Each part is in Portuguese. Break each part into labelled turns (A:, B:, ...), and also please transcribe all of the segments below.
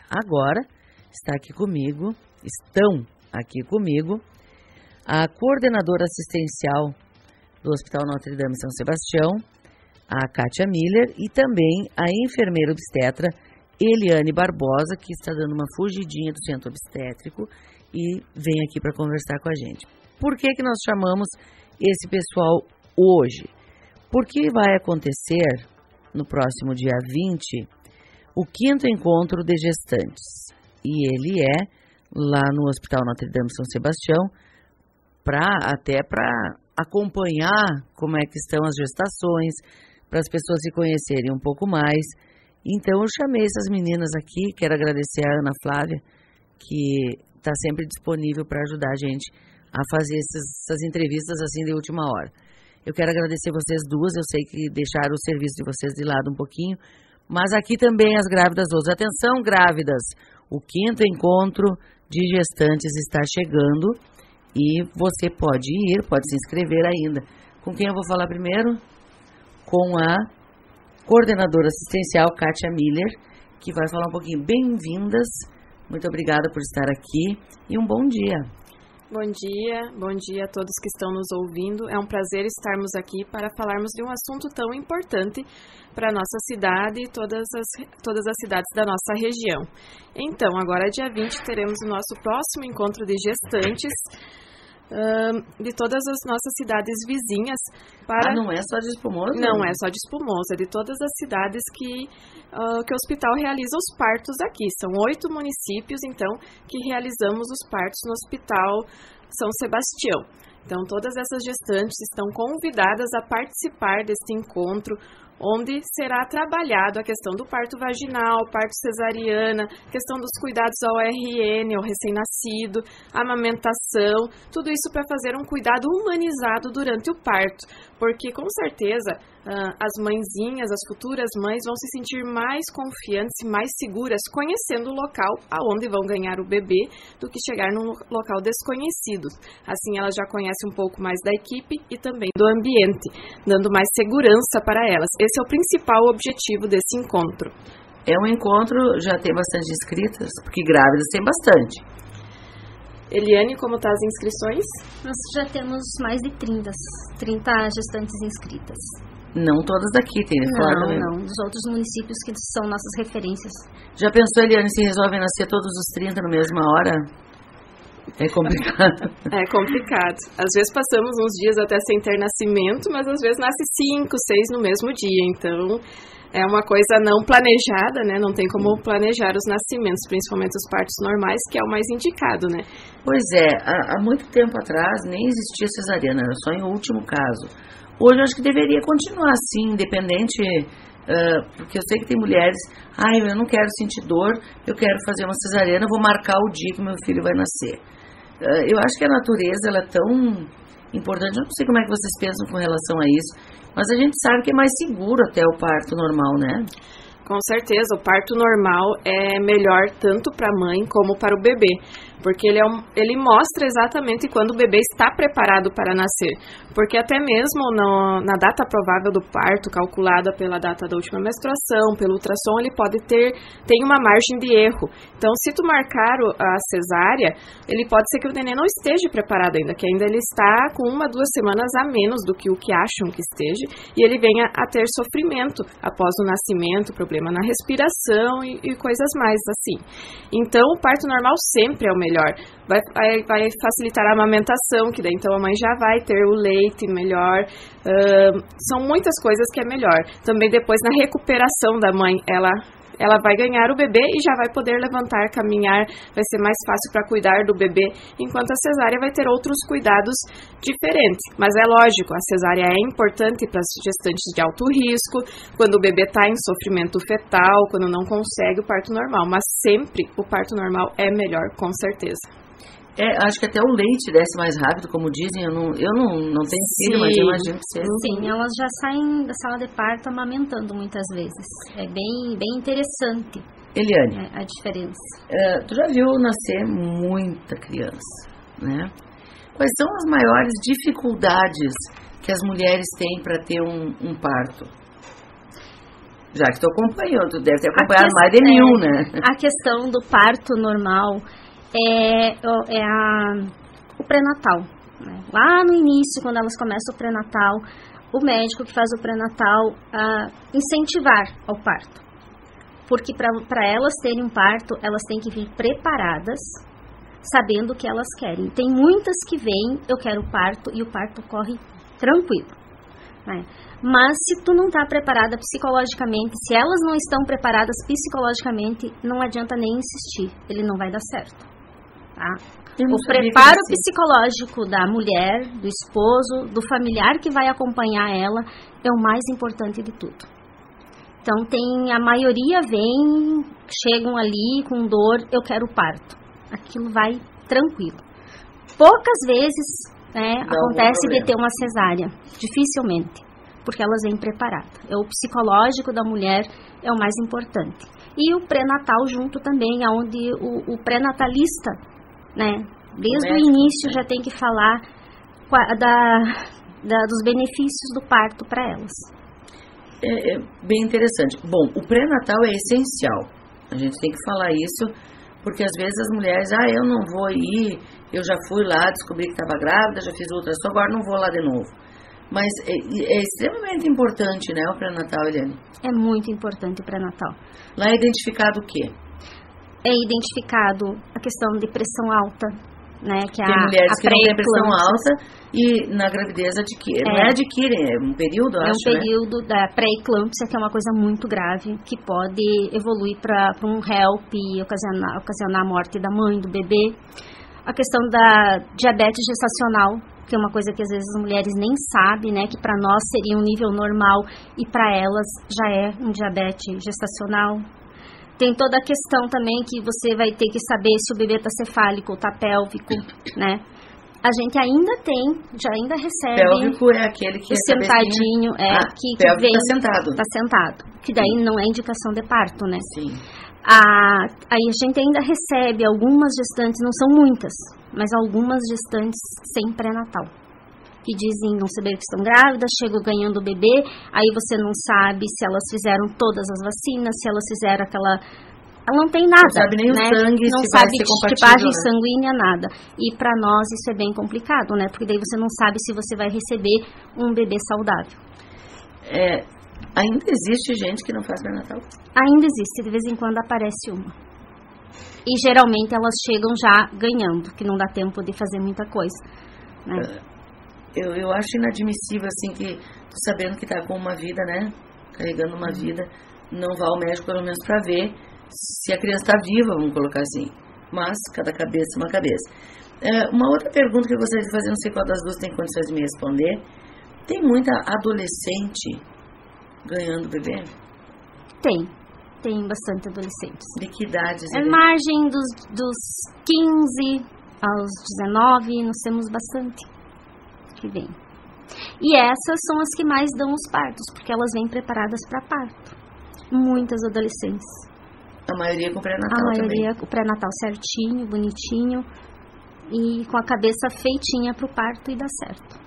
A: Agora estão aqui comigo, a coordenadora assistencial do Hospital Notre Dame São Sebastião, a Kátia Miller, e também a enfermeira obstetra Eliane Barbosa, que está dando uma fugidinha do centro obstétrico e vem aqui para conversar com a gente. Por que nós chamamos esse pessoal hoje? Porque vai acontecer no próximo dia 20 o 5º encontro de gestantes. E ele é lá no Hospital Notre Dame São Sebastião, até para acompanhar como é que estão as gestações, para as pessoas se conhecerem um pouco mais. Então eu chamei essas meninas aqui, quero agradecer a Ana Flávia, que está sempre disponível para ajudar a gente a fazer essas entrevistas assim de última hora. Eu quero agradecer vocês duas, eu sei que deixaram o serviço de vocês de lado um pouquinho, mas aqui também as grávidas hoje. Atenção, grávidas, o 5º encontro de gestantes está chegando e você pode ir, pode se inscrever ainda. Com quem eu vou falar primeiro? Com a coordenadora assistencial, Kátia Miller, que vai falar um pouquinho. Bem-vindas, muito obrigada por estar aqui e um bom dia.
B: Bom dia a todos que estão nos ouvindo. É um prazer estarmos aqui para falarmos de um assunto tão importante para a nossa cidade e todas as cidades da nossa região. Então, agora dia 20 teremos o nosso próximo encontro de gestantes de todas as nossas cidades vizinhas.
A: Não é só de Espumoso?
B: Não é só de Espumoso, é de todas as cidades que o hospital realiza os partos aqui. São 8 municípios, então, que realizamos os partos no Hospital São Sebastião. Então, todas essas gestantes estão convidadas a participar deste encontro, onde será trabalhado a questão do parto vaginal, parto cesariana, questão dos cuidados ao RN, ao recém-nascido, amamentação, tudo isso para fazer um cuidado humanizado durante o parto, porque com certeza as mãezinhas, as futuras mães vão se sentir mais confiantes e mais seguras conhecendo o local aonde vão ganhar o bebê do que chegar num local desconhecido. Assim elas já conhecem um pouco mais da equipe e também do ambiente, dando mais segurança para elas. Esse é o principal objetivo desse encontro.
A: É um encontro, já tem bastante inscritas, porque grávidas tem bastante.
B: Eliane, como estão as inscrições?
C: Nós já temos mais de 30 gestantes inscritas.
A: Não todas daqui, tem fora também.
C: Não, dos outros municípios que são nossas referências.
A: Já pensou, Eliane, se resolvem nascer todos os 30 na mesma hora? É complicado.
B: É complicado. Às vezes passamos uns dias até sem ter nascimento, mas às vezes nasce 5, 6 no mesmo dia. Então, é uma coisa não planejada, né? Não tem como planejar os nascimentos, principalmente os partos normais, que é o mais indicado, né?
A: Pois é, há muito tempo atrás nem existia cesariana, era só em último caso. Hoje eu acho que deveria continuar assim, independente, porque eu sei que tem mulheres, eu não quero sentir dor, eu quero fazer uma cesariana, vou marcar o dia que meu filho vai nascer. Eu acho que a natureza ela é tão importante, eu não sei como é que vocês pensam com relação a isso, mas a gente sabe que é mais seguro até o parto normal, né?
B: Com certeza, o parto normal é melhor tanto para a mãe como para o bebê, porque ele mostra exatamente quando o bebê está preparado para nascer, porque até mesmo na data provável do parto, calculada pela data da última menstruação, pelo ultrassom, ele tem uma margem de erro. Então, se tu marcar a cesárea, ele pode ser que o neném não esteja preparado ainda, que ainda ele está com 1, 2 semanas a menos do que o que acham que esteja, e ele venha a ter sofrimento após o nascimento, problema na respiração e coisas mais assim. Então, o parto normal sempre é o melhor. Vai facilitar a amamentação, que daí então a mãe já vai ter o leite melhor. São muitas coisas que é melhor. Também depois na recuperação da mãe, ela vai ganhar o bebê e já vai poder levantar, caminhar, vai ser mais fácil para cuidar do bebê, enquanto a cesárea vai ter outros cuidados diferentes. Mas é lógico, a cesárea é importante para as gestantes de alto risco, quando o bebê está em sofrimento fetal, quando não consegue o parto normal, mas sempre o parto normal é melhor, com certeza.
A: Acho que até o leite desce mais rápido, como dizem. Eu não tenho filho, mas eu imagino que seja.
C: Sim, elas já saem da sala de parto amamentando muitas vezes. É bem interessante.
A: Eliane,
C: a diferença.
A: Tu já viu nascer muita criança, né? Quais são as maiores dificuldades que as mulheres têm para ter um parto? Já que tu acompanhou, tu deve ter acompanhado mais de 1000, né?
C: A questão do parto normal é o pré-natal. Né? Lá no início, quando elas começam o pré-natal, o médico que faz o pré-natal incentivar ao parto. Porque para elas terem um parto, elas têm que vir preparadas, sabendo o que elas querem. Tem muitas que vêm, eu quero parto, e o parto corre tranquilo. Né? Mas se tu não está preparada psicologicamente, se elas não estão preparadas psicologicamente, não adianta nem insistir, ele não vai dar certo. Tá? O preparo psicológico da mulher, do esposo, do familiar que vai acompanhar ela, é o mais importante de tudo. Então, a maioria chegam ali com dor, eu quero parto. Aquilo vai tranquilo. Poucas vezes acontece de ter uma cesárea, dificilmente, porque elas vêm preparadas. O psicológico da mulher é o mais importante. E o pré-natal junto também, onde o pré-natalista, né, desde o início já tem que falar dos benefícios do parto para elas.
A: É bem interessante. Bom, o pré-natal é essencial. A gente tem que falar isso, porque às vezes as mulheres, eu não vou ir, eu já fui lá, descobri que estava grávida, já fiz ultrassom, agora não vou lá de novo. Mas é extremamente importante, né, o pré-natal, Eliane? É
C: muito importante o pré-natal.
A: Lá é identificado o quê?
C: É identificado a questão de pressão alta, né, que
A: tem mulheres que não têm pressão alta e na gravidez adquirem. Não é adquirem, é um período, acho,
C: né? É um período da pré-eclâmpsia, que é uma coisa muito grave, que pode evoluir para um HELP e ocasionar a morte da mãe, do bebê. A questão da diabetes gestacional, que é uma coisa que às vezes as mulheres nem sabem, né, que para nós seria um nível normal e para elas já é um diabetes gestacional. Tem toda a questão também que você vai ter que saber se o bebê está cefálico ou está pélvico, né? A gente ainda recebe...
A: Pélvico é aquele que
C: o sentadinho, que vem...
A: Está sentado.
C: Está sentado, que daí não é indicação de parto, né?
A: Sim.
C: Aí a gente ainda recebe algumas gestantes, não são muitas, mas algumas gestantes sem pré-natal, que dizem não saber que estão grávidas, chegam ganhando o bebê, aí você não sabe se elas fizeram todas as vacinas, se elas fizeram aquela... Ela não tem nada,
A: não sabe nem
C: né?
A: O sangue,
C: não sabe tipagem sanguínea, nada. E para nós isso é bem complicado, né? Porque daí você não sabe se você vai receber um bebê saudável.
A: Ainda existe gente que não faz pré-natal?
C: Ainda existe, de vez em quando aparece uma. E geralmente elas chegam já ganhando, que não dá tempo de fazer muita coisa, né?
A: Eu acho inadmissível, assim, que tu sabendo que tá com uma vida, né, carregando uma vida, não vá ao médico pelo menos para ver se a criança está viva, vamos colocar assim. Mas cada cabeça é uma cabeça. Uma outra pergunta que eu gostaria de fazer, não sei qual das duas tem condições de me responder. Tem muita adolescente ganhando bebê? Tem bastante adolescentes. De que idades?
C: Margem dos 15 aos 19, nós temos bastante que vem. E essas são as que mais dão os partos, porque elas vêm preparadas para parto. Muitas adolescentes.
A: A maioria com pré-natal também? A maioria
C: com pré-natal certinho, bonitinho, e com a cabeça feitinha para o parto e dá certo.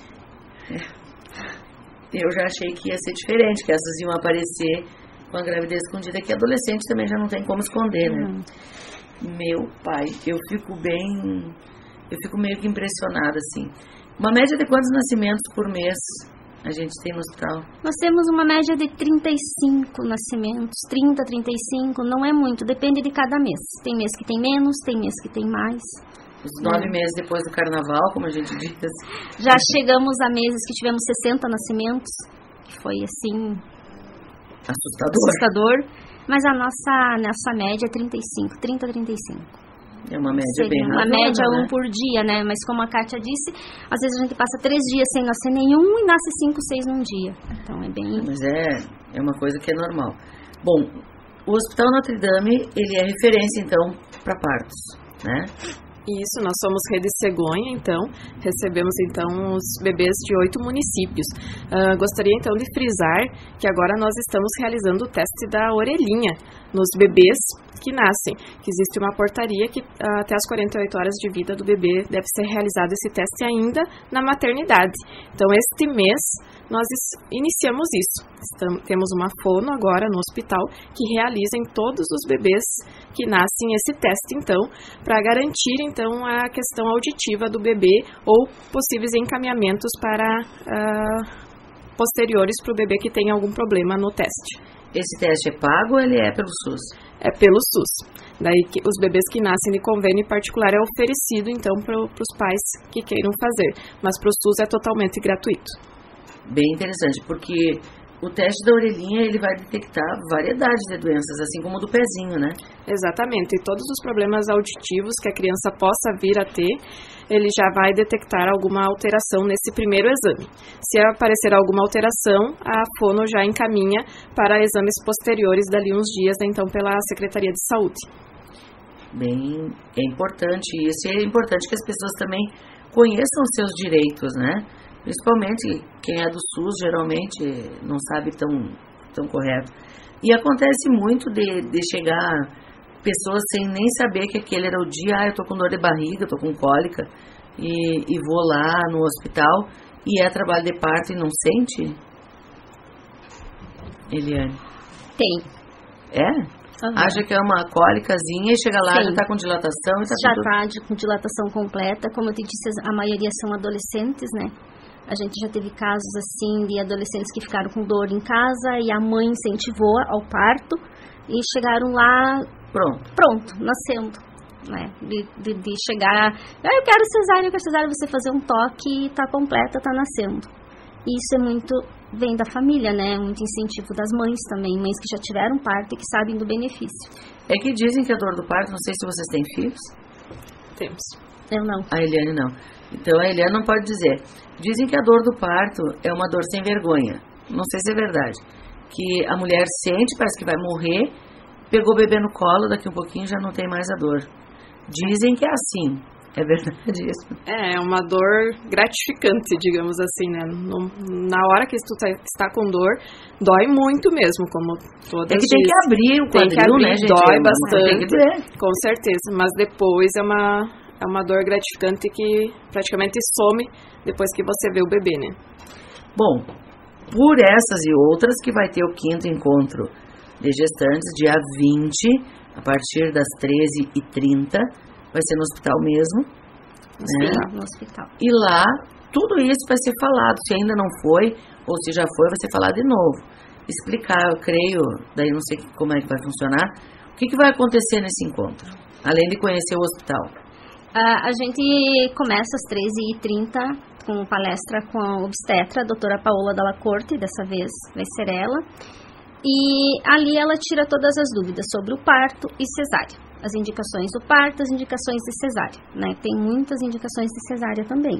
A: Eu já achei que ia ser diferente, que essas iam aparecer com a gravidez escondida, que adolescente também já não tem como esconder, né? Meu pai, eu fico meio que impressionada, assim. Uma média de quantos nascimentos por mês a gente tem no hospital?
C: Nós temos uma média de 35 nascimentos, 30, 35, não é muito, depende de cada mês. Tem mês que tem menos, tem mês que tem mais.
A: Os 9 meses depois do carnaval, como a gente diz.
C: Já chegamos a meses que tivemos 60 nascimentos, que foi assim... Assustador. Mas a nossa média é 35, 30 a 35.
A: É uma média bem
C: razoável, uma média
A: né?
C: 1 por dia, né? Mas como a Kátia disse, às vezes a gente passa 3 dias sem nascer nenhum e nasce 5, 6 num dia. Então é bem...
A: Mas é uma coisa que é normal. Bom, o Hospital Notre Dame, ele é referência, então, para partos, né?
B: Isso, nós somos Rede Cegonha, então, recebemos então os bebês de 8 municípios. Gostaria então de frisar que agora nós estamos realizando o teste da orelhinha nos bebês que nascem, que existe uma portaria que até as 48 horas de vida do bebê deve ser realizado esse teste ainda na maternidade. Então, este mês, nós iniciamos isso. Temos uma fono agora no hospital que realiza em todos os bebês que nascem esse teste, então, para garantir, então, a questão auditiva do bebê ou possíveis encaminhamentos para posteriores para o bebê que tem algum problema no teste.
A: Esse teste é pago ou ele é pelo SUS?
B: É pelo SUS. Daí os bebês que nascem de convênio particular é oferecido, então, para os pais que queiram fazer. Mas para o SUS é totalmente gratuito.
A: Bem interessante, porque o teste da orelhinha, ele vai detectar variedade de doenças, assim como o do pezinho, né?
B: Exatamente. E todos os problemas auditivos que a criança possa vir a ter, ele já vai detectar alguma alteração nesse primeiro exame. Se aparecer alguma alteração, a fono já encaminha para exames posteriores dali uns dias, então, pela Secretaria de Saúde.
A: Bem, é importante isso. E é importante que as pessoas também conheçam os seus direitos, né? Principalmente quem é do SUS, geralmente não sabe tão correto. E acontece muito de chegar pessoas sem nem saber que aquele era o dia, eu tô com dor de barriga, tô com cólica, e vou lá no hospital, e é trabalho de parto e não sente? Eliane?
C: Tem.
A: É?
C: Uhum.
A: Acha que é uma cólicazinha e chega lá e já tá com dilatação e tá
C: já
A: tudo...
C: tá com dilatação completa. Como eu te disse, a maioria são adolescentes, né? A gente já teve casos assim de adolescentes que ficaram com dor em casa e a mãe incentivou ao parto e chegaram lá pronto, nascendo, né? De chegar, eu quero cesárea, você fazer um toque e tá completa, tá nascendo. E isso é muito, vem da família, né? Muito incentivo das mães também, mães que já tiveram parto e que sabem do benefício.
A: É que dizem que a dor do parto, não sei se vocês têm filhos.
B: Temos.
C: Eu não.
A: A Eliane não. Então a Eliane não pode dizer. Dizem que a dor do parto é uma dor sem vergonha. Não sei se é verdade. Que a mulher sente, parece que vai morrer, pegou o bebê no colo, daqui um pouquinho já não tem mais a dor. Dizem que é assim. É verdade isso?
B: É uma dor gratificante, digamos assim, né? Na hora que tu está com dor, dói muito mesmo, como todas
A: É que tem que abrir o quadril, né, gente?
B: Dói bastante,
A: tem que doer.
B: com certeza. Mas depois é uma dor gratificante que praticamente some depois que você vê o bebê, né?
A: Bom, por essas e outras que vai ter o 5º encontro de gestantes, dia 20, a partir das 13h30, vai ser no hospital mesmo.
C: No hospital.
A: E lá, tudo isso vai ser falado. Se ainda não foi, ou se já foi, vai ser falado de novo. Explicar, eu creio, daí não sei como é que vai funcionar, o que vai acontecer nesse encontro, além de conhecer o hospital.
C: A gente começa às 13h30 com palestra com a obstetra, a doutora Paola Dalla Corte, dessa vez vai ser ela. E ali ela tira todas as dúvidas sobre o parto e cesárea. As indicações do parto, as indicações de cesárea, né? Tem muitas indicações de cesárea também.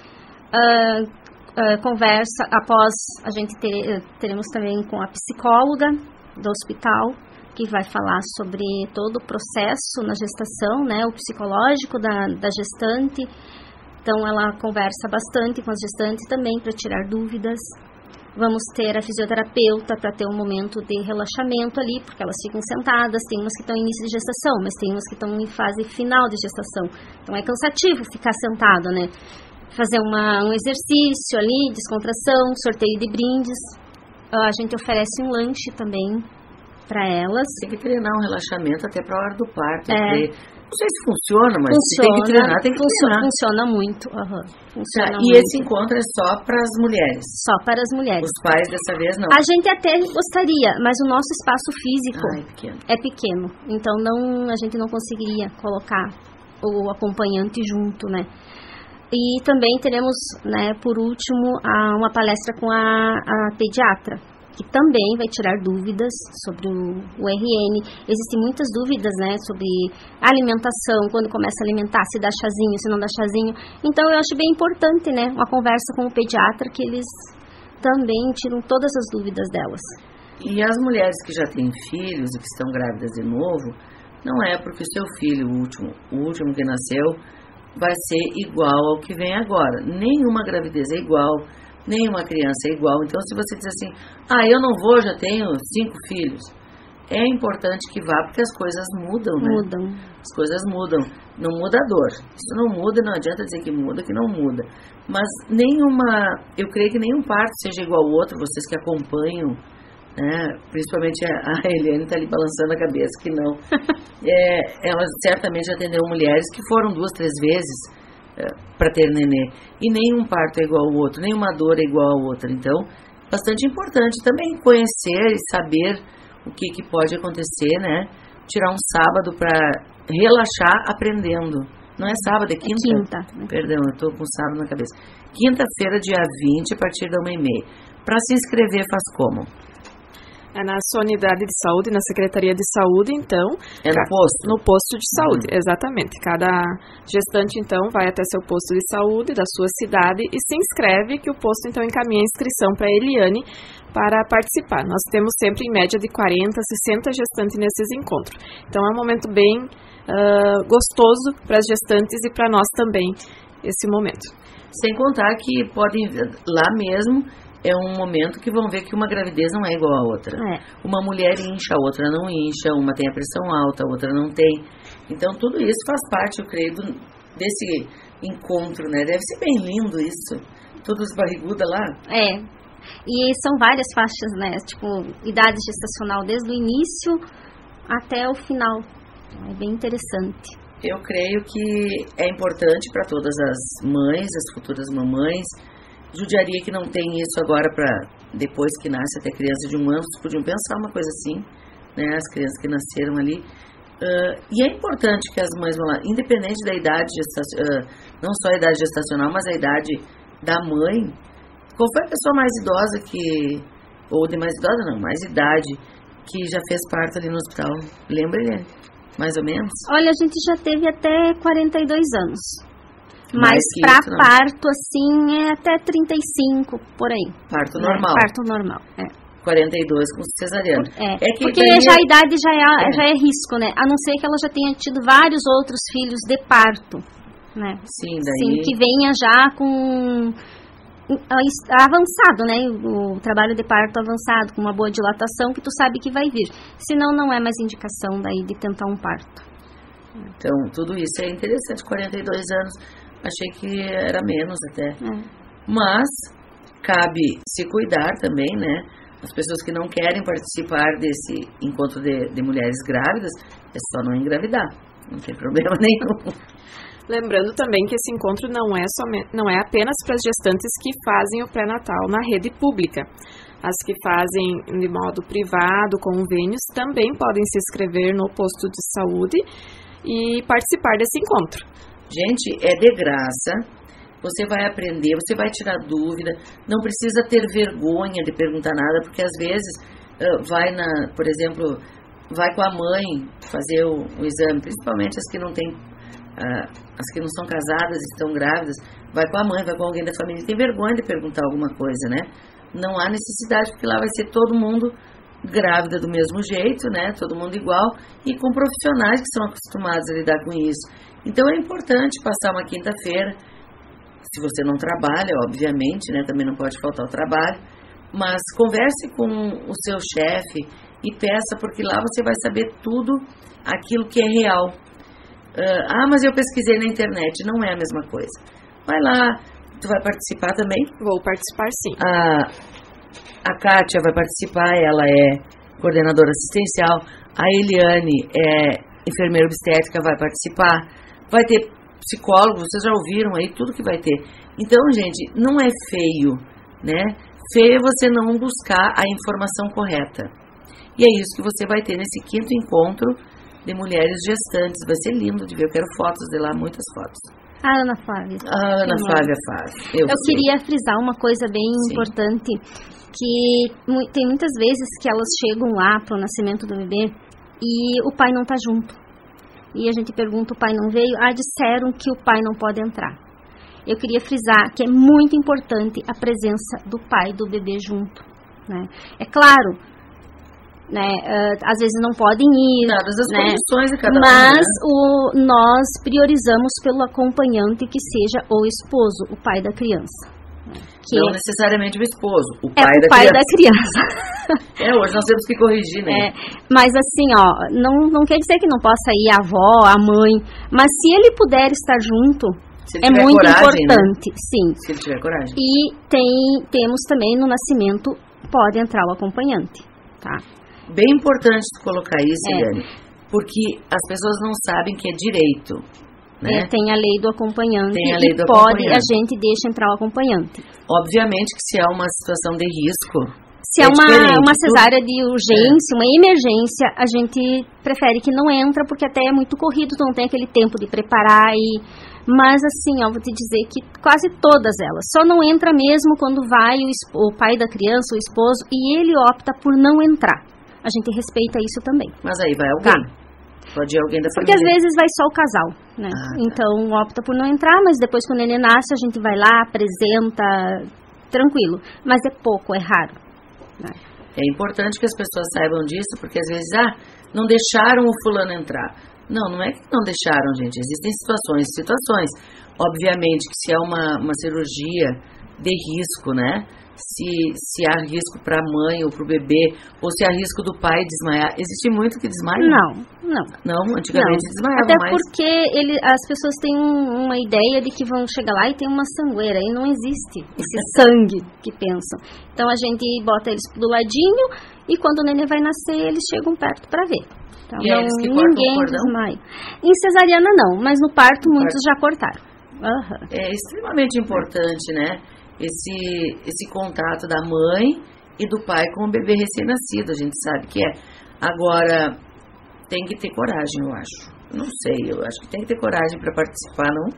C: Conversa, após a gente teremos também com a psicóloga do hospital, que vai falar sobre todo o processo na gestação, né? O psicológico da gestante. Então ela conversa bastante com as gestantes também para tirar dúvidas. Vamos ter a fisioterapeuta para ter um momento de relaxamento ali, porque elas ficam sentadas. Tem umas que estão em início de gestação, mas tem umas que estão em fase final de gestação. Então é cansativo ficar sentada, né? Fazer um exercício ali, descontração, sorteio de brindes. A gente oferece um lanche também para elas.
A: Tem que treinar um relaxamento até para a hora do parto. Não sei se funciona, mas
C: funciona,
A: tem que treinar, tem que treinar.
C: Funciona muito. Funciona
A: e
C: muito.
A: esse encontro é só para as mulheres?
C: Só para as mulheres.
A: Os pais dessa vez não?
C: A gente até gostaria, mas o nosso espaço físico
A: é
C: pequeno. Então a gente não conseguiria colocar o acompanhante junto, né? E também teremos, né, por último, uma palestra com a pediatra, que também vai tirar dúvidas sobre o RN. Existem muitas dúvidas, né, sobre alimentação, quando começa a alimentar, se dá chazinho, se não dá chazinho. Então, eu acho bem importante, né, uma conversa com o pediatra, que eles também tiram todas as dúvidas delas.
A: E as mulheres que já têm filhos e que estão grávidas de novo, não é porque o seu filho, o último que nasceu, vai ser igual ao que vem agora. Nenhuma gravidez é igual, nenhuma criança é igual. Então, se você diz assim, eu não vou, já tenho 5 filhos, é importante que vá, porque as coisas mudam, né?
C: Mudam.
A: As coisas mudam. Não muda a dor. Isso não muda, não adianta dizer que muda, que não muda. Mas eu creio que nenhum parto seja igual ao outro, vocês que acompanham, né? Principalmente a Eliane está ali balançando a cabeça, que não. Ela certamente atendeu mulheres que foram 2, 3 vezes para ter nenê. E nenhum parto é igual ao outro, nenhuma dor é igual ao outro. Então, bastante importante também conhecer e saber o que pode acontecer, né? Tirar um sábado para relaxar aprendendo. Não é sábado, é quinta?
C: Quinta.
A: Perdão, eu estou com sábado na cabeça. Quinta-feira, dia 20, a partir da 1h30. Para se inscrever, faz como?
B: É na sua unidade de saúde, na Secretaria de Saúde, então.
A: É no posto?
B: No posto de saúde, exatamente. Cada gestante, então, vai até seu posto de saúde da sua cidade e se inscreve, que o posto, então, encaminha a inscrição para a Eliane para participar. Nós temos sempre, em média, de 40 a 60 gestantes nesses encontros. Então, é um momento bem gostoso para as gestantes e para nós também, esse momento.
A: Sem contar que podem, lá mesmo, é um momento que vão ver que uma gravidez não é igual à outra. Uma mulher incha, a outra não incha, uma tem a pressão alta, a outra não tem. Então, tudo isso faz parte, eu creio, desse encontro, né? Deve ser bem lindo isso. Todos barrigudas lá.
C: E são várias faixas, né? Tipo, idade gestacional desde o início até o final. É bem interessante.
A: Eu creio que é importante para todas as mães, as futuras mamães. Judiaria que não tem isso agora para depois que nasce até criança de 1 ano, vocês podiam pensar uma coisa assim, né? As crianças que nasceram ali. E é importante que as mães vão lá, independente da idade gestacional, não só a idade gestacional, mas a idade da mãe. Qual foi a pessoa mais idosa ou de mais idosa não, mais idade, que já fez parto ali no hospital? Lembra, Eliane? Mais ou menos?
C: Olha, a gente já teve até 42 anos. Mas para parto, assim, é até 35, por aí.
A: Parto normal.
C: Parto normal,
A: 42 com cesariana.
C: Porque já a idade já é risco, né? A não ser que ela já tenha tido vários outros filhos de parto, né?
A: Sim, daí...
C: Sim, que venha já com... avançado, né? O trabalho de parto avançado, com uma boa dilatação, que tu sabe que vai vir. Senão, não é mais indicação daí de tentar um parto.
A: Então, tudo isso é interessante. 42 anos... Achei que era menos até. Mas cabe se cuidar também, né? As pessoas que não querem participar desse encontro de mulheres grávidas, é só não engravidar. Não tem problema nenhum.
B: Lembrando também que esse encontro não é apenas para as gestantes que fazem o pré-natal na rede pública. As que fazem de modo privado, convênios, também podem se inscrever no posto de saúde e participar desse encontro.
A: Gente, é de graça, você vai aprender, você vai tirar dúvida, não precisa ter vergonha de perguntar nada, porque às vezes por exemplo, vai com a mãe fazer o exame, principalmente as que não têm, as que não são casadas e estão grávidas, vai com a mãe, vai com alguém da família, tem vergonha de perguntar alguma coisa, né? Não há necessidade, porque lá vai ser todo mundo grávida do mesmo jeito, né? Todo mundo igual e com profissionais que são acostumados a lidar com isso. Então é importante passar uma quinta-feira, se você não trabalha, obviamente, né? Também não pode faltar o trabalho, mas converse com o seu chefe e peça, porque lá você vai saber tudo aquilo que é real. Mas eu pesquisei na internet, não é a mesma coisa. Vai lá, tu vai participar também?
B: Vou participar, sim.
A: A Kátia vai participar, ela é coordenadora assistencial. A Eliane é enfermeira obstétrica, vai participar. Vai ter psicólogo, vocês já ouviram aí tudo que vai ter. Então, gente, não é feio, né? Feio é você não buscar a informação correta. E é isso que você vai ter nesse 5º encontro de mulheres gestantes. Vai ser lindo de ver, eu quero fotos de lá, muitas fotos.
C: A Ana Flávia.
A: A Ana Flávia faz. Eu
C: queria frisar uma coisa bem importante, que tem muitas vezes que elas chegam lá para o nascimento do bebê e o pai não está junto. E a gente pergunta, o pai não veio? Disseram que o pai não pode entrar. Eu queria frisar que é muito importante a presença do pai e do bebê junto, né? É claro, né, às vezes não podem ir,
A: dadas as condições de cada
C: mas nós priorizamos pelo acompanhante que seja o esposo, o pai da criança. que...
A: Não necessariamente o esposo, o
C: pai,
A: da
C: pai
A: criança.
C: da criança.
A: Hoje nós temos que corrigir, né?
C: Mas assim, não quer dizer que não possa ir a avó, a mãe, mas se ele puder estar junto, é muito
A: coragem,
C: importante,
A: né?
C: sim.
A: Se ele tiver coragem.
C: E temos também no nascimento, pode entrar o acompanhante, tá?
A: Bem importante colocar isso, Eliane, porque as pessoas não sabem que é direito, né?
C: Tem a lei do acompanhante
A: acompanhante.
C: A gente deixa entrar o acompanhante.
A: Obviamente que se há uma situação de risco,
C: se é uma cesárea de urgência, uma emergência, a gente prefere que não entra, porque até é muito corrido, tu não tem aquele tempo de preparar Mas assim, vou te dizer que quase todas elas. Só não entra mesmo quando vai o pai da criança, o esposo, e ele opta por não entrar. A gente respeita isso também.
A: Mas aí vai alguém. Pode ir alguém da família.
C: Porque às vezes vai só o casal, né? Então opta por não entrar, mas depois que o neném nasce, a gente vai lá, apresenta, tranquilo. Mas é pouco, é raro. Né?
A: É importante que as pessoas saibam disso, porque às vezes, não deixaram o fulano entrar. Não é que não deixaram, gente. Existem situações. Obviamente que se é uma cirurgia de risco, né? Se há risco para a mãe ou para o bebê, ou se há risco do pai desmaiar. Existe muito que desmaia? Não, antigamente desmaiava
C: Até
A: mais.
C: porque as pessoas têm uma ideia de que vão chegar lá e tem uma sangueira, e não existe esse sangue que pensam. Então a gente bota eles do ladinho e quando o neném vai nascer, eles chegam perto para ver. Então,
A: e eles que ninguém
C: desmaia. Em cesariana não, mas no parto muitos já cortaram.
A: É extremamente importante, né? Esse contato da mãe e do pai com o bebê recém-nascido, a gente sabe que é. Agora, tem que ter coragem, eu acho. Não sei, eu acho que tem que ter coragem para participar, não?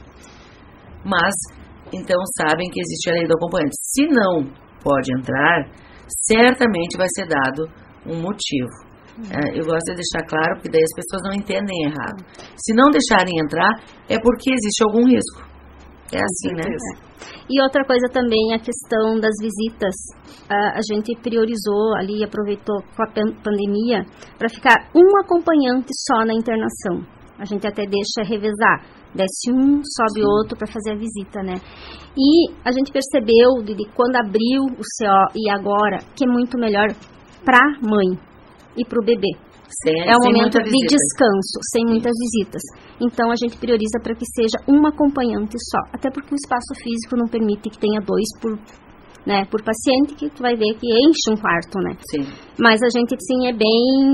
A: Mas, então, sabem que existe a lei do acompanhante. Se não pode entrar, certamente vai ser dado um motivo. Eu gosto de deixar claro, porque daí as pessoas não entendem errado. Se não deixarem entrar, é porque existe algum risco. É assim, né?
C: E outra coisa também, a questão das visitas. A gente priorizou ali, aproveitou com a pandemia, para ficar um acompanhante só na internação. A gente até deixa revezar. Desce um, sobe outro para fazer a visita, né? E a gente percebeu, de quando abriu o CO e agora, que é muito melhor para a mãe e para o bebê. É um momento de descanso, sem muitas visitas. Então, a gente prioriza para que seja um acompanhante só. Até porque o espaço físico não permite que tenha 2 por paciente, que tu vai ver que enche um quarto, né?
A: Sim.
C: Mas a gente, sim, é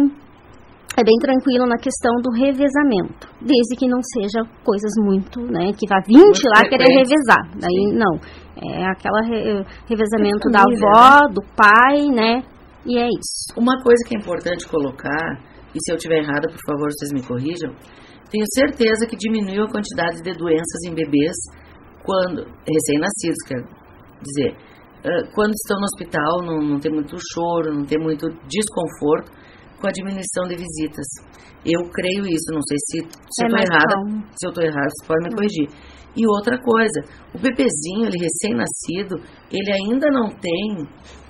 C: bem tranquilo na questão do revezamento. Desde que não seja coisas muito, né? Que vá 20 muito lá querer revezar. Daí, não. É aquele revezamento da avó, do pai, né? E é isso.
A: Uma coisa que é importante colocar, e se eu estiver errada, por favor, vocês me corrijam, tenho certeza que diminuiu a quantidade de doenças em bebês quando recém-nascidos, quer dizer, quando estão no hospital, não tem muito choro, não tem muito desconforto com a diminuição de visitas. Eu creio isso, não sei se eu estou errada, se eu estou errada, vocês podem me corrigir. E outra coisa, o bebezinho, ele recém-nascido, ele ainda não tem...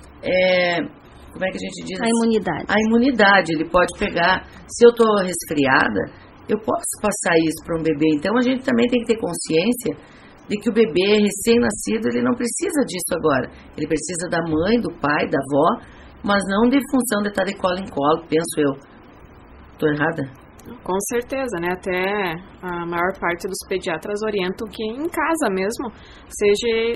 A: como é que a gente diz?
C: A
A: imunidade, ele pode pegar. Se eu estou resfriada, eu posso passar isso para um bebê. Então, a gente também tem que ter consciência de que o bebê recém-nascido, ele não precisa disso agora. Ele precisa da mãe, do pai, da avó, mas não de função de estar de colo em colo, penso eu. Estou errada?
B: Com certeza, né? Até a maior parte dos pediatras orientam que em casa mesmo seja...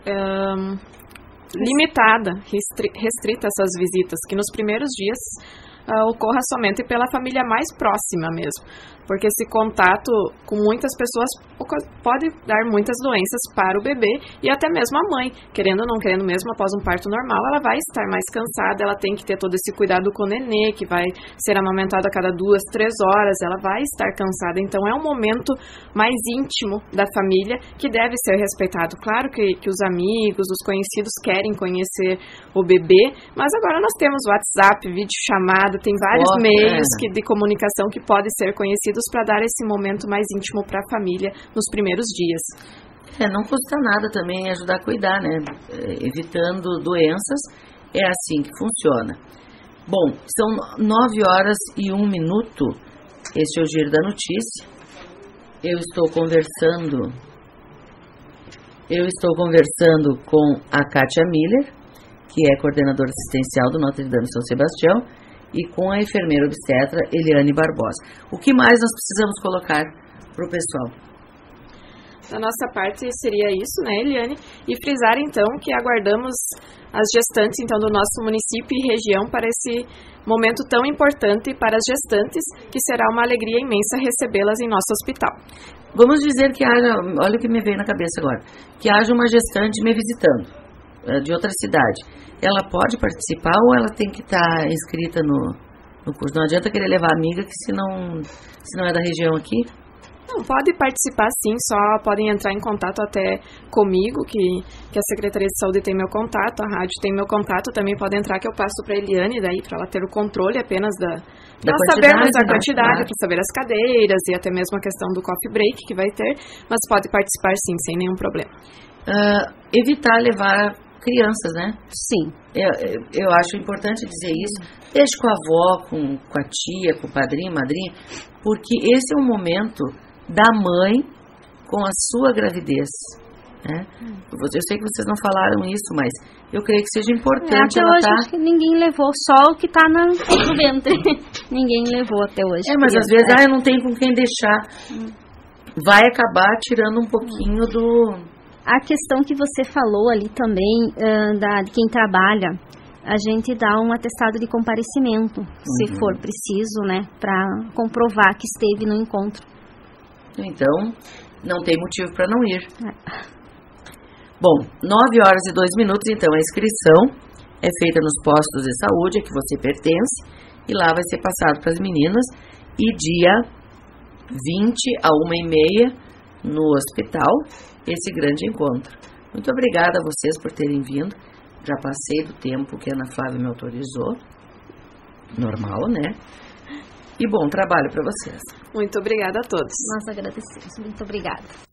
B: limitada, restrita essas visitas, que nos primeiros dias ocorra somente pela família mais próxima mesmo, porque esse contato com muitas pessoas pode dar muitas doenças para o bebê e até mesmo a mãe, querendo ou não querendo mesmo, após um parto normal, ela vai estar mais cansada, ela tem que ter todo esse cuidado com o nenê, que vai ser amamentado a cada 2, 3 horas, ela vai estar cansada, então é um momento mais íntimo da família que deve ser respeitado. Claro que os amigos, os conhecidos querem conhecer o bebê, mas agora nós temos WhatsApp, videochamada, tem vários meios de comunicação que podem ser conhecidos para dar esse momento mais íntimo para a família nos primeiros dias.
A: Não custa nada também ajudar a cuidar, né? Evitando doenças, é assim que funciona. Bom, são 9h01. Este é o Giro da Notícia. Eu estou conversando Eu estou conversando com a Kátia Miller, que é coordenadora assistencial do Notre Dame São Sebastião, e com a enfermeira obstetra Eliane Barbosa. O que mais nós precisamos colocar para o pessoal?
B: Da nossa parte seria isso, né, Eliane? E frisar então que aguardamos as gestantes então do nosso município e região para esse momento tão importante para as gestantes, que será uma alegria imensa recebê-las em nosso hospital.
A: Vamos dizer que haja, olha o que me veio na cabeça agora, que haja uma gestante me visitando, de outra cidade. Ela pode participar ou ela tem que estar inscrita no curso? Não adianta querer levar amiga que se não é da região aqui.
B: Não, pode participar sim, só podem entrar em contato até comigo, que a Secretaria de Saúde tem meu contato, a rádio tem meu contato, também pode entrar que eu passo para a Eliane, daí para ela ter o controle apenas da sabermos a quantidade, para saber as cadeiras e até mesmo a questão do coffee break que vai ter, mas pode participar sim, sem nenhum problema.
A: Evitar levar crianças, né?
C: Sim.
A: Eu acho importante dizer isso. Deixe com a avó, com a tia, com o padrinho, madrinha, porque esse é um momento da mãe com a sua gravidez, né? Eu sei que vocês não falaram isso, mas eu creio que seja importante.
C: Até hoje acho que ninguém levou, só o que está no ventre. Ninguém levou até hoje.
A: Mas às vezes eu não tenho com quem deixar. Vai acabar tirando um pouquinho do...
C: A questão que você falou ali também, de quem trabalha, a gente dá um atestado de comparecimento, se for preciso, né, para comprovar que esteve no encontro.
A: Então, não tem motivo para não ir. Bom, 9h02, então a inscrição é feita nos postos de saúde a que você pertence, e lá vai ser passado para as meninas, e dia 20 a 1h30 no hospital, esse grande encontro. Muito obrigada a vocês por terem vindo. Já passei do tempo que a Ana Flávia me autorizou. Normal, né? E bom trabalho para vocês.
B: Muito obrigada a todos.
C: Nós agradecemos. Muito obrigada.